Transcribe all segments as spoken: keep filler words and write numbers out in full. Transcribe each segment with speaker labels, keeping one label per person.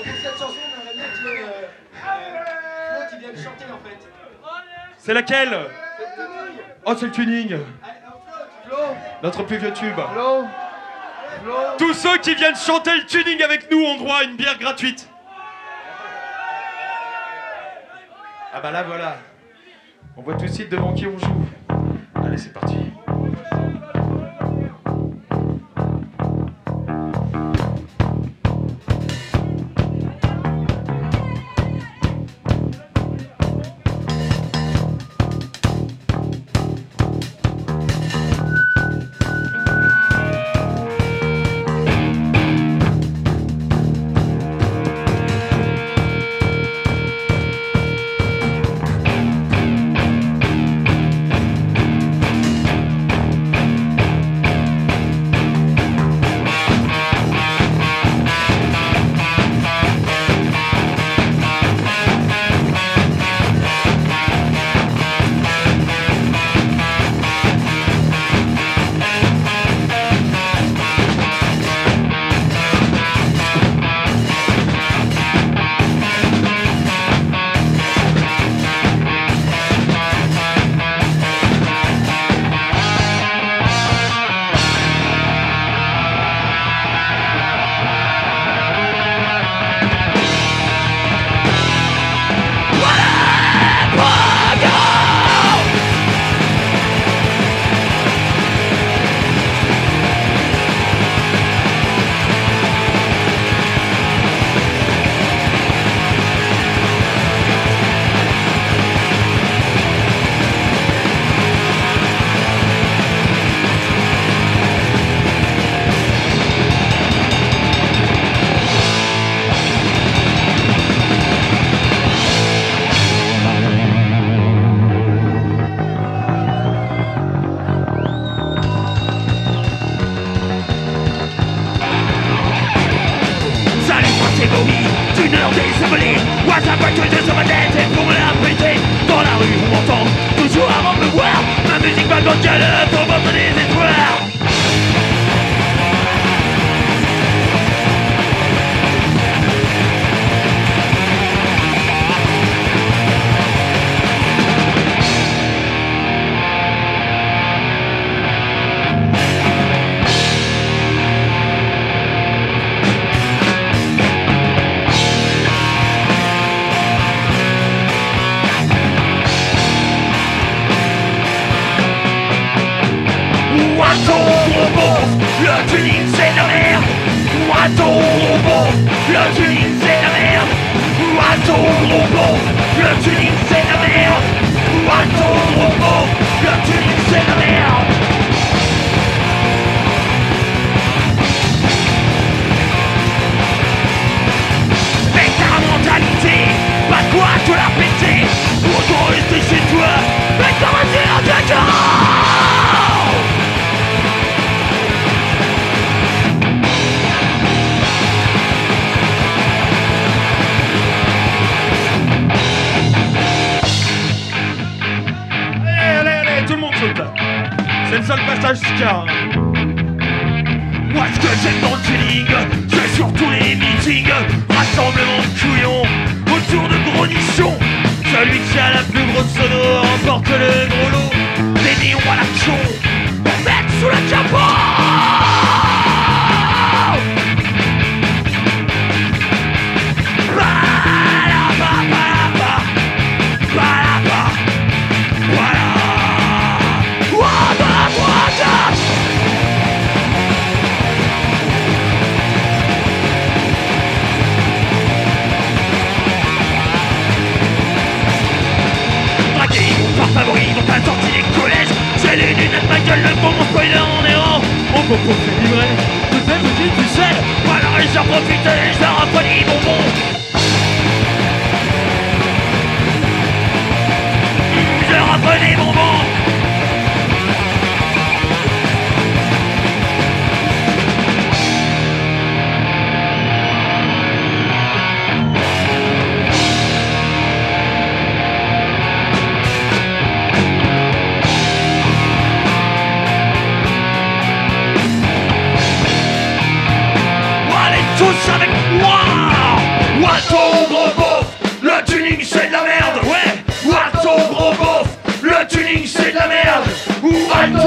Speaker 1: cette chanson, on aimerait bien qu'il y ait euh, Flo qui vienne chanter en fait.
Speaker 2: C'est laquelle?
Speaker 1: C'est le tuning.
Speaker 2: Oh, c'est le tuning.
Speaker 1: Allez, non, Flo, Flo.
Speaker 2: Notre plus vieux tube.
Speaker 1: Flo. Flo.
Speaker 2: Tous ceux qui viennent chanter le tuning avec nous ont droit à une bière gratuite. Ah bah là, voilà. On voit tout de suite devant qui on joue. Allez, c'est parti. C'est le seul passage ska. Moi ce que j'aime dans le tuning, c'est surtout les meetings, rassemblement de couillons autour de gros nichons. Celui qui a la plus grosse sono remporte le gros lot. Des néons à l'action, on met sous le capot. Favoris dont t'as sorti des collèges. J'ai les lunettes, ma gueule, le bon mon spoiler en errant. Mon coco fait livrer, peut-être que tu sais. Alors j'en profite et je leur appogne bonbon. Je leur appogne bonbon.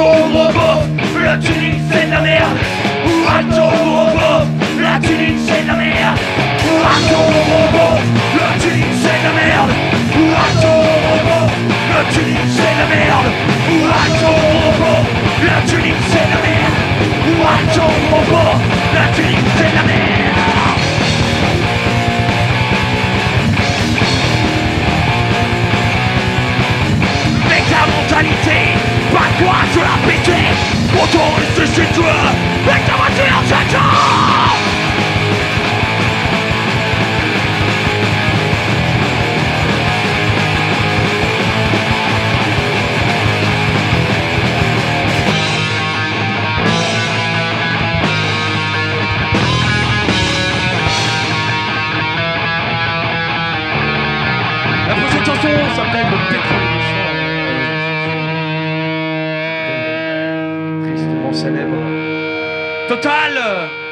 Speaker 2: robot, le tuning c'est de la merde. Attention robot, la tuning c'est de la merde. Attention robot, le tuning c'est de la merde. Attention robot, le tuning c'est de la merde. Attention robot, le tuning c'est de la merde. Attention robot, le tuning c'est de la merde. Mentalité, pas toi je la pété. Autant rester chez toi, avec ta voiture j'attends.
Speaker 1: La prochaine chanson s'appelle Le pétrole.
Speaker 2: Tristement célèbre. Total